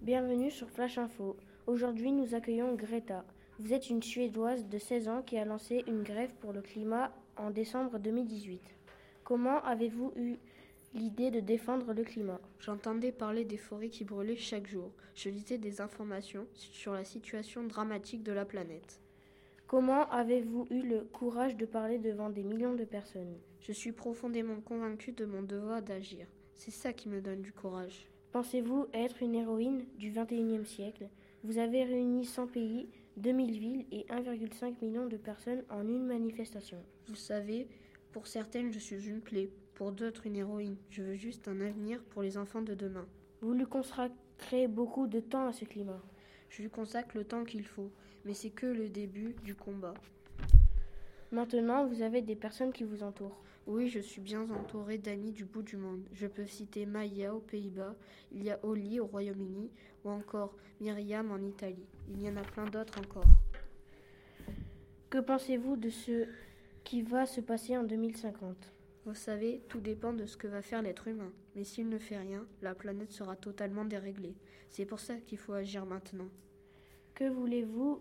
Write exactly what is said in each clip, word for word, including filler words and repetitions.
Bienvenue sur Flash Info. Aujourd'hui, nous accueillons Greta. Vous êtes une Suédoise de seize ans qui a lancé une grève pour le climat en décembre deux mille dix-huit. Comment avez-vous eu l'idée de défendre le climat ? J'entendais parler des forêts qui brûlaient chaque jour. Je lisais des informations sur la situation dramatique de la planète. Comment avez-vous eu le courage de parler devant des millions de personnes ? Je suis profondément convaincue de mon devoir d'agir. C'est ça qui me donne du courage. Pensez-vous être une héroïne du vingt et unième siècle ? Vous avez réuni cent pays, deux mille villes et un virgule cinq million de personnes en une manifestation. Vous savez, pour certaines, je suis une plaie, pour d'autres, une héroïne. Je veux juste un avenir pour les enfants de demain. Vous lui consacrez beaucoup de temps à ce climat. Je lui consacre le temps qu'il faut, mais c'est que le début du combat. Maintenant, vous avez des personnes qui vous entourent. Oui, je suis bien entourée d'amis du bout du monde. Je peux citer Maya aux Pays-Bas, il y a Oli au Royaume-Uni ou encore Myriam en Italie. Il y en a plein d'autres encore. Que pensez-vous de ce qui va se passer en deux mille cinquante ? Vous savez, tout dépend de ce que va faire l'être humain. Mais s'il ne fait rien, la planète sera totalement déréglée. C'est pour ça qu'il faut agir maintenant. Que voulez-vous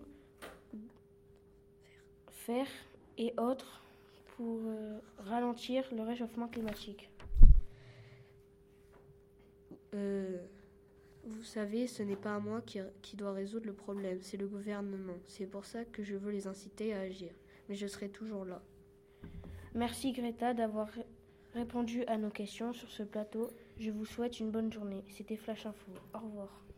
faire et autres pour euh, ralentir le réchauffement climatique ? Euh, vous savez, ce n'est pas à moi qui, qui doit résoudre le problème, c'est le gouvernement. C'est pour ça que je veux les inciter à agir. Mais je serai toujours là. Merci Greta d'avoir répondu à nos questions sur ce plateau. Je vous souhaite une bonne journée. C'était Flash Info. Au revoir.